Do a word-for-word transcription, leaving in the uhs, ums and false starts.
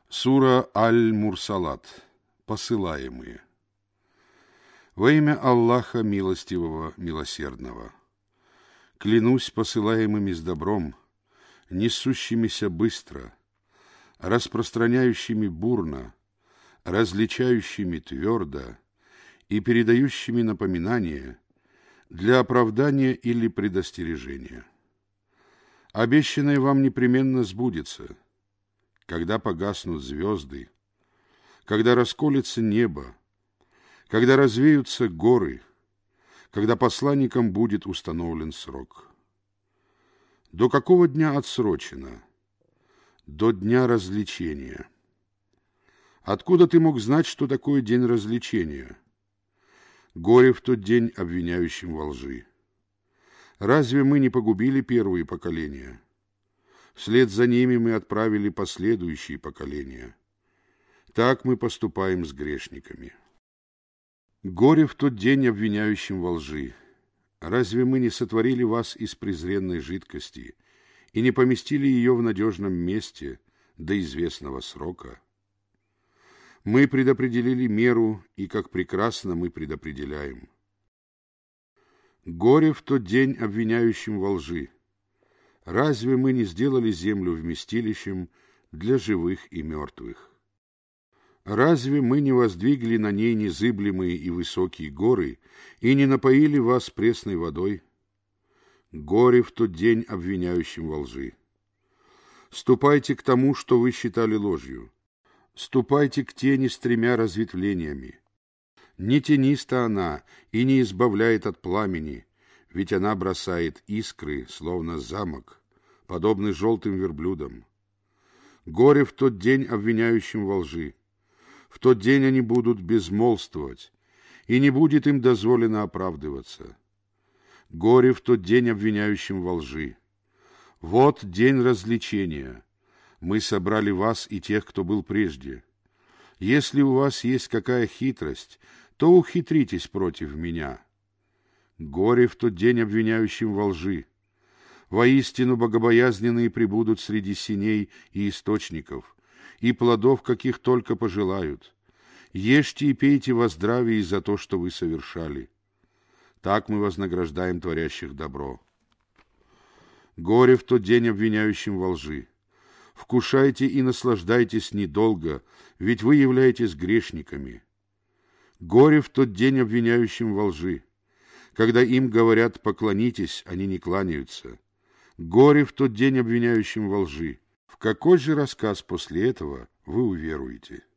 Сура Аль-Мурсалат. Посылаемые. Во имя Аллаха Милостивого, Милосердного. Клянусь посылаемыми с добром, несущимися быстро, распространяющими бурно, различающими твердо и передающими напоминание для оправдания или предостережения. Обещанное вам непременно сбудется, когда погаснут звезды, когда расколется небо, когда развеются горы, когда посланникам будет установлен срок. До какого дня отсрочено? До дня развлечения. Откуда ты мог знать, что такое день развлечения? Горе в тот день обвиняющим во лжи. Разве мы не погубили первые поколения? Вслед за ними мы отправили последующие поколения. Так мы поступаем с грешниками. Горе в тот день обвиняющим во лжи. Разве мы не сотворили вас из презренной жидкости и не поместили ее в надежном месте до известного срока? Мы предопределили меру, и как прекрасно мы предопределяем. Горе в тот день обвиняющим во лжи. Разве мы не сделали землю вместилищем для живых и мертвых? Разве мы не воздвигли на ней незыблемые и высокие горы и не напоили вас пресной водой? Горе в тот день обвиняющим во лжи. Ступайте к тому, что вы считали ложью. Ступайте к тени с тремя разветвлениями. Не тениста она и не избавляет от пламени, ведь она бросает искры, словно замок, подобный желтым верблюдам. Горе в тот день обвиняющим во лжи. В тот день они будут безмолвствовать, и не будет им дозволено оправдываться. Горе в тот день обвиняющим во лжи. Вот день развлечения. Мы собрали вас и тех, кто был прежде. Если у вас есть какая хитрость, то ухитритесь против меня. Горе в тот день обвиняющим во лжи. Воистину богобоязненные пребудут среди синей и источников, и плодов, каких только пожелают. Ешьте и пейте во здравии за то, что вы совершали. Так мы вознаграждаем творящих добро. Горе в тот день обвиняющим во лжи. Вкушайте и наслаждайтесь недолго, ведь вы являетесь грешниками. Горе в тот день обвиняющим во лжи. Когда им говорят «поклонитесь», они не кланяются. Горе в тот день обвиняющим во лжи. В какой же рассказ после этого вы уверуете?